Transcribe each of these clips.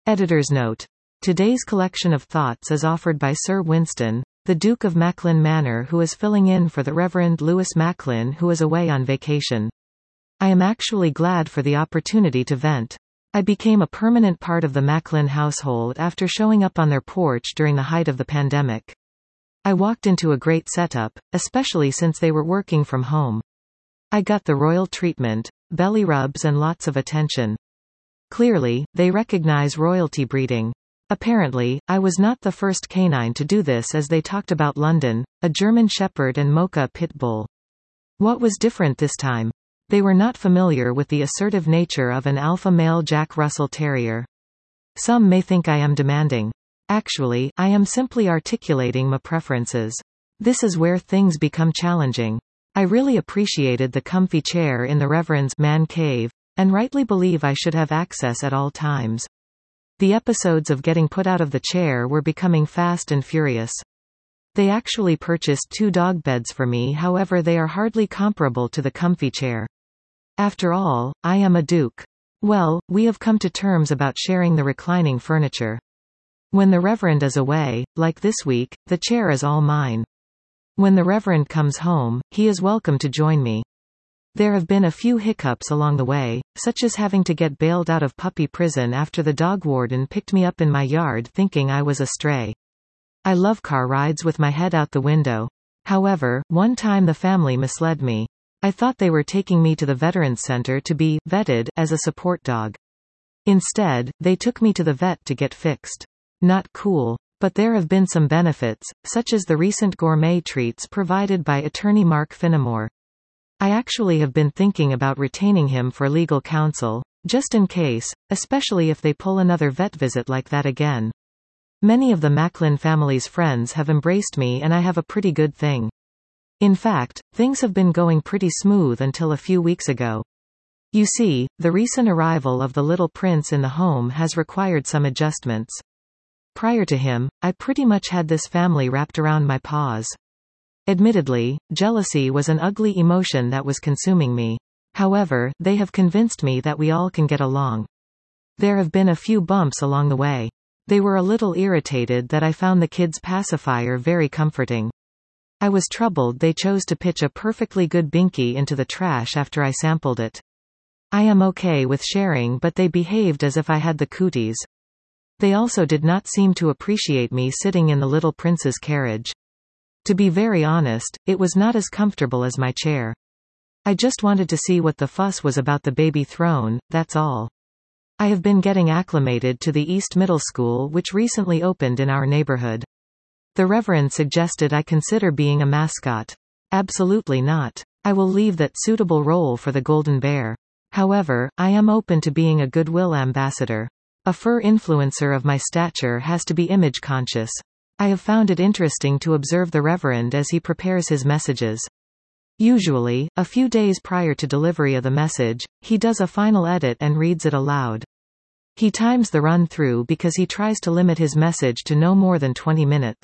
Editor's note. Today's collection of thoughts is offered by Sir Winston, the Duke of Macklin Manor, who is filling in for the Reverend Lewis Macklin, who is away on vacation. I am actually glad for the opportunity to vent. I became a permanent part of the Macklin household after showing up on their porch during the height of the pandemic. I walked into a great setup, especially since they were working from home. I got the royal treatment, belly rubs and lots of attention. Clearly, they recognize royalty breeding. Apparently, I was not the first canine to do this, as they talked about London, a German Shepherd and Mocha Pit Bull. What was different this time? They were not familiar with the assertive nature of an alpha male Jack Russell Terrier. Some may think I am demanding. Actually, I am simply articulating my preferences. This is where things become challenging. I really appreciated the comfy chair in the Reverend's man cave, and rightly believe I should have access at all times. The episodes of getting put out of the chair were becoming fast and furious. They actually purchased 2 dog beds for me, however they are hardly comparable to the comfy chair. After all, I am a duke. Well, we have come to terms about sharing the reclining furniture. When the Reverend is away, like this week, the chair is all mine. When the Reverend comes home, he is welcome to join me. There have been a few hiccups along the way, such as having to get bailed out of puppy prison after the dog warden picked me up in my yard thinking I was a stray. I love car rides with my head out the window. However, one time the family misled me. I thought they were taking me to the Veterans Center to be vetted as a support dog. Instead, they took me to the vet to get fixed. Not cool. But there have been some benefits, such as the recent gourmet treats provided by attorney Mark Finnemore. I actually have been thinking about retaining him for legal counsel, just in case, especially if they pull another vet visit like that again. Many of the Macklin family's friends have embraced me and I have a pretty good thing. In fact, things have been going pretty smooth until a few weeks ago. You see, the recent arrival of the little prince in the home has required some adjustments. Prior to him, I pretty much had this family wrapped around my paws. Admittedly, jealousy was an ugly emotion that was consuming me. However, they have convinced me that we all can get along. There have been a few bumps along the way. They were a little irritated that I found the kids' pacifier very comforting. I was troubled they chose to pitch a perfectly good binky into the trash after I sampled it. I am okay with sharing, but they behaved as if I had the cooties. They also did not seem to appreciate me sitting in the little prince's carriage. To be very honest, it was not as comfortable as my chair. I just wanted to see what the fuss was about the baby throne, that's all. I have been getting acclimated to the East Middle School, which recently opened in our neighborhood. The Reverend suggested I consider being a mascot. Absolutely not. I will leave that suitable role for the Golden Bear. However, I am open to being a goodwill ambassador. A fur influencer of my stature has to be image conscious. I have found it interesting to observe the Reverend as he prepares his messages. Usually, a few days prior to delivery of the message, he does a final edit and reads it aloud. He times the run-through because he tries to limit his message to no more than 20 minutes.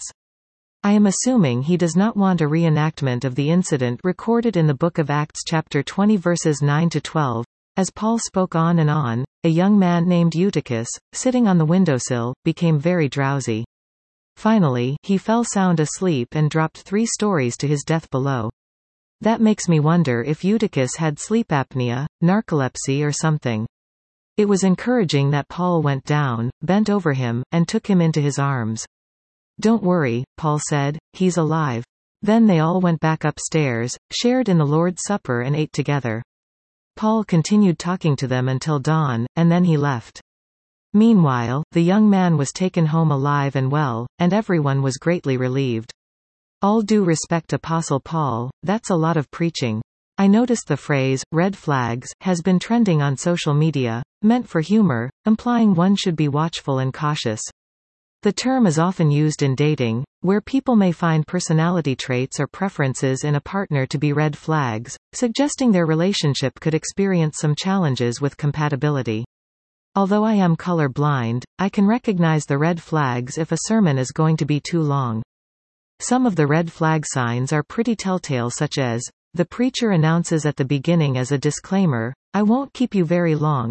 I am assuming he does not want a reenactment of the incident recorded in the Book of Acts chapter 20 verses 9 to 12. As Paul spoke on and on, a young man named Eutychus, sitting on the windowsill, became very drowsy. Finally, he fell sound asleep and dropped 3 stories to his death below. That makes me wonder if Eutychus had sleep apnea, narcolepsy or something. It was encouraging that Paul went down, bent over him, and took him into his arms. "Don't worry," Paul said, "he's alive." Then they all went back upstairs, shared in the Lord's Supper and ate together. Paul continued talking to them until dawn, and then he left. Meanwhile, the young man was taken home alive and well, and everyone was greatly relieved. All due respect, Apostle Paul, that's a lot of preaching. I noticed the phrase, red flags, has been trending on social media, meant for humor, implying one should be watchful and cautious. The term is often used in dating, where people may find personality traits or preferences in a partner to be red flags, suggesting their relationship could experience some challenges with compatibility. Although I am color blind, I can recognize the red flags if a sermon is going to be too long. Some of the red flag signs are pretty telltale, such as, the preacher announces at the beginning as a disclaimer, "I won't keep you very long."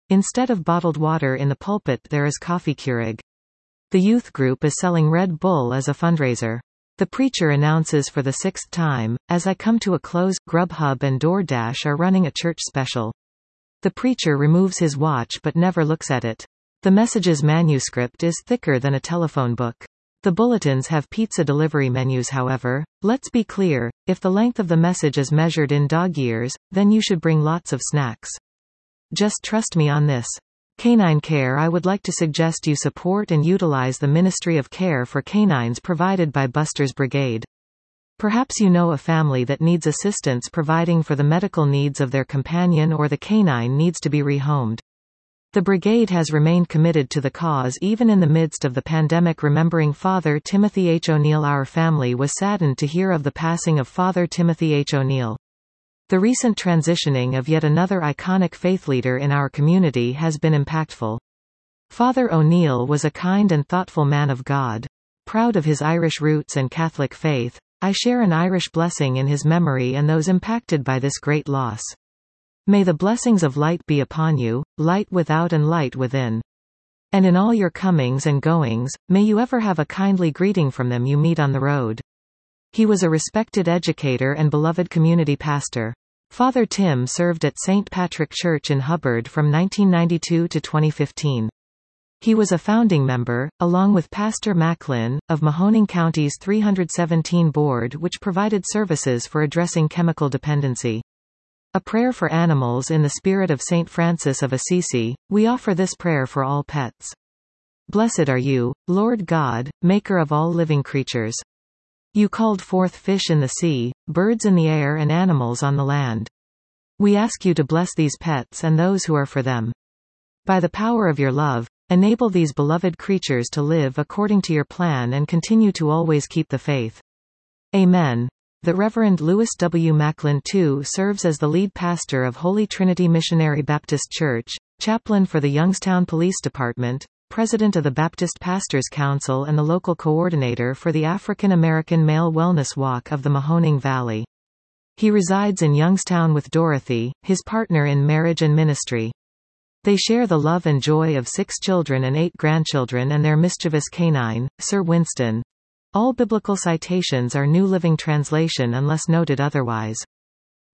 Instead of bottled water in the pulpit there is coffee Keurig. The youth group is selling Red Bull as a fundraiser. The preacher announces for the 6th time, "As I come to a close, Grubhub and DoorDash are running a church special." The preacher removes his watch but never looks at it. The message's manuscript is thicker than a telephone book. The bulletins have pizza delivery menus however. Let's be clear, if the length of the message is measured in dog years, then you should bring lots of snacks. Just trust me on this. Canine Care. I would like to suggest you support and utilize the Ministry of Care for Canines provided by Buster's Brigade. Perhaps you know a family that needs assistance providing for the medical needs of their companion or the canine needs to be rehomed. The brigade has remained committed to the cause even in the midst of the pandemic. Remembering Father Timothy H. O'Neill. Our family was saddened to hear of the passing of Father Timothy H. O'Neill. The recent transitioning of yet another iconic faith leader in our community has been impactful. Father O'Neill was a kind and thoughtful man of God. Proud of his Irish roots and Catholic faith, I share an Irish blessing in his memory and those impacted by this great loss. May the blessings of light be upon you, light without and light within. And in all your comings and goings, may you ever have a kindly greeting from them you meet on the road. He was a respected educator and beloved community pastor. Father Tim served at St. Patrick Church in Hubbard from 1992 to 2015. He was a founding member, along with Pastor Macklin, of Mahoning County's 317 board which provided services for addressing chemical dependency. A prayer for animals. In the spirit of St. Francis of Assisi, we offer this prayer for all pets. Blessed are you, Lord God, maker of all living creatures. You called forth fish in the sea, birds in the air and animals on the land. We ask you to bless these pets and those who are for them. By the power of your love, enable these beloved creatures to live according to your plan and continue to always keep the faith. Amen. The Reverend Louis W. Macklin II serves as the lead pastor of Holy Trinity Missionary Baptist Church, chaplain for the Youngstown Police Department, president of the Baptist Pastors Council and the local coordinator for the African American Male Wellness Walk of the Mahoning Valley. He resides in Youngstown with Dorothy, his partner in marriage and ministry. They share the love and joy of 6 children and 8 grandchildren and their mischievous canine, Sir Winston. All biblical citations are New Living Translation unless noted otherwise.